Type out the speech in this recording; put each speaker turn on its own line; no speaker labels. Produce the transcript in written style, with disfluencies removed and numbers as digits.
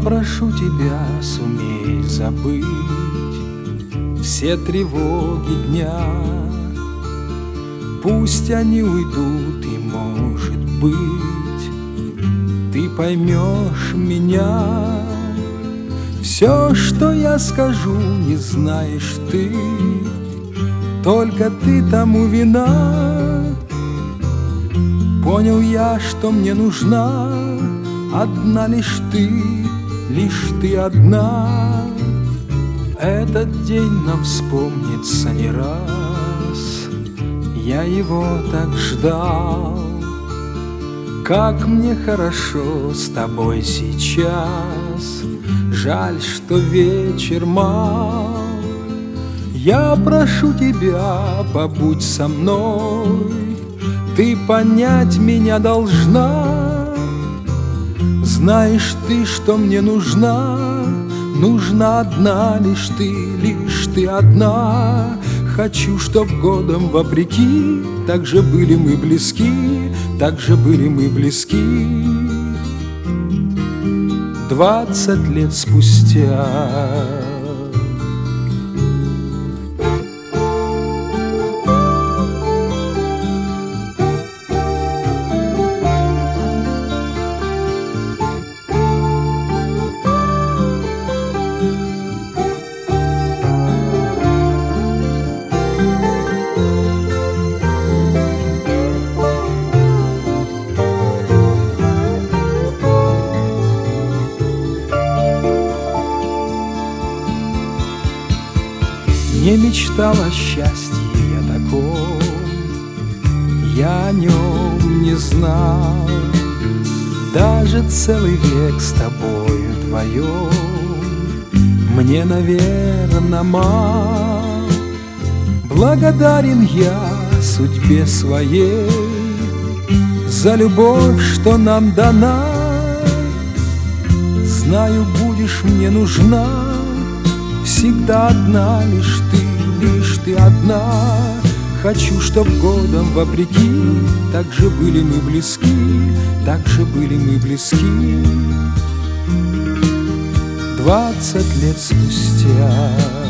прошу тебя, сумей забыть все тревоги дня. Пусть они уйдут, и, может быть, ты поймешь меня. Все, что я скажу, не знаешь ты, только ты тому вина. Понял я, что мне нужна одна лишь ты одна. Этот день нам вспомнится не раз, я его так ждал. Как мне хорошо с тобой сейчас, жаль, что вечер мал. Я прошу тебя, побудь со мной, ты понять меня должна. Знаешь ты, что мне нужна, нужна одна лишь ты одна. Хочу, чтоб годом вопреки так же были мы близки, так же были мы близки. 20 лет спустя. Не мечтал о счастье я таком, я о нем не знал. Даже целый век с тобою вдвоем мне, наверно, мал. Благодарен я судьбе своей за любовь, что нам дана. Знаю, будешь мне нужна всегда одна лишь ты одна. Хочу, чтоб годом вопреки так же были мы близки, так же были мы близки. 20 лет спустя.